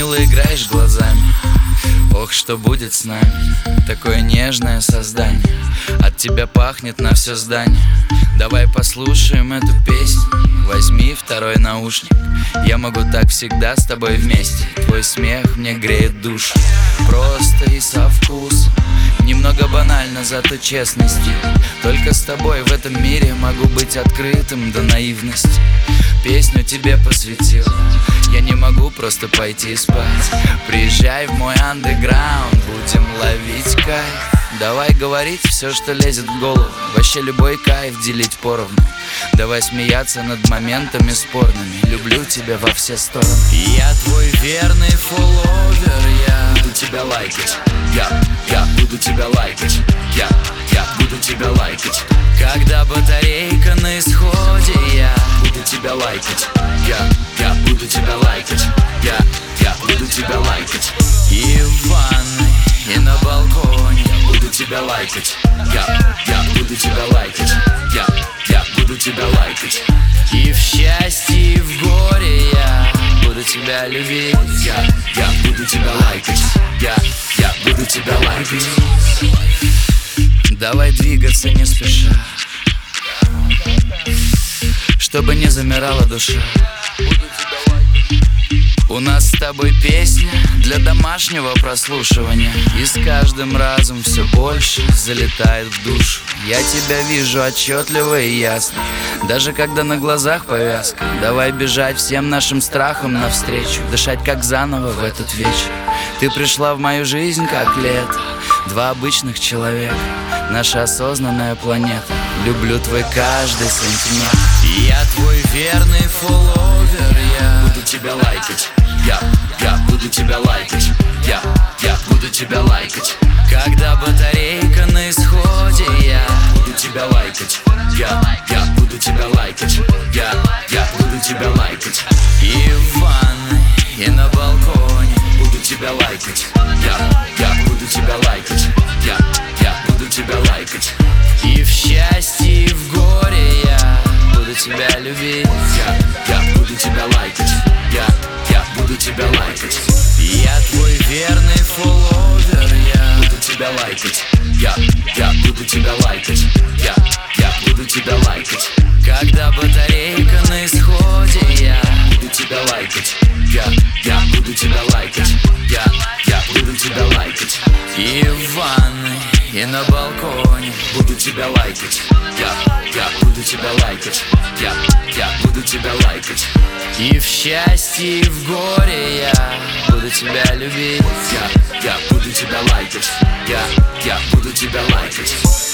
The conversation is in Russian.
мило играешь глазами. Ох, что будет с нами, такое нежное создание. От тебя пахнет на все здание. Давай послушаем эту песню. Возьми второй наушник. Я могу так всегда с тобой вместе. Твой смех мне греет душу. Просто и со вкусом. Немного банально, зато честности. Только с тобой в этом мире могу быть открытым до наивности. Песню тебе посвятил. Я не могу просто пойти спать. Приезжай в мой андеграунд, будем ловить кайф. Давай говорить все, что лезет в голову. Вообще любой кайф делить поровну. Давай смеяться над моментами спорными. Люблю тебя во все стороны. Я твой верный фолловер. Я буду тебя лайкать. Я буду тебя лайкать. Я буду тебя лайкать. Когда батарейка на исходе, я буду тебя лайкать. Я буду тебя лайкать. Я буду тебя лайкать. И в ванной, и на балконе буду тебя лайкать. Я буду тебя лайкать. Я буду тебя лайкать. И в счастье, и в горе я буду тебя любить. Я буду тебя лайкать. Я буду тебя лайкать. Давай двигаться не спеша, чтобы не замирала душа. У нас с тобой песня для домашнего прослушивания. И с каждым разом все больше залетает в душу. Я тебя вижу отчетливо и ясно, даже когда на глазах повязка. Давай бежать всем нашим страхам навстречу, дышать как заново в этот вечер. Ты пришла в мою жизнь как лето. Два обычных человека, наша осознанная планета. Люблю твой каждый сантиметр. Я твой верный фолловер. Я буду тебя лайкать. Я буду тебя лайкать. Я буду тебя лайкать. Когда батарейка на исходе, я буду тебя лайкать. Я буду тебя лайкать. Я буду тебя лайкать. И в ванной, и на балконе буду тебя лайкать. Я буду тебя лайкать. Я буду тебя лайкать. И в счастье, и в горе я буду тебя любить. Я буду тебя лайкать. Я буду тебя лайкать. Я твой верный фолловер. Я буду тебя лайкать. Я буду тебя лайкать. Я буду тебя лайкать. Когда батарейка на исходе, я буду тебя лайкать. Я буду тебя лайкать. Я буду тебя лайкать. И в ванной, и на балконе буду тебя лайкать. Я буду тебя лайкать. Я буду тебя лайкать. И в счастье, и в горе я буду тебя любить. Я буду тебя лайкать. Я буду тебя лайкать.